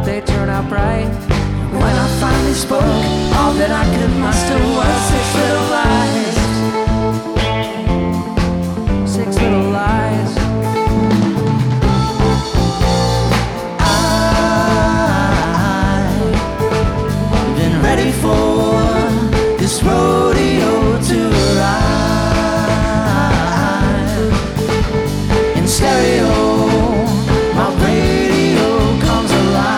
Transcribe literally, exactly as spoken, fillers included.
they turn out bright. When I finally spoke, all that I could muster was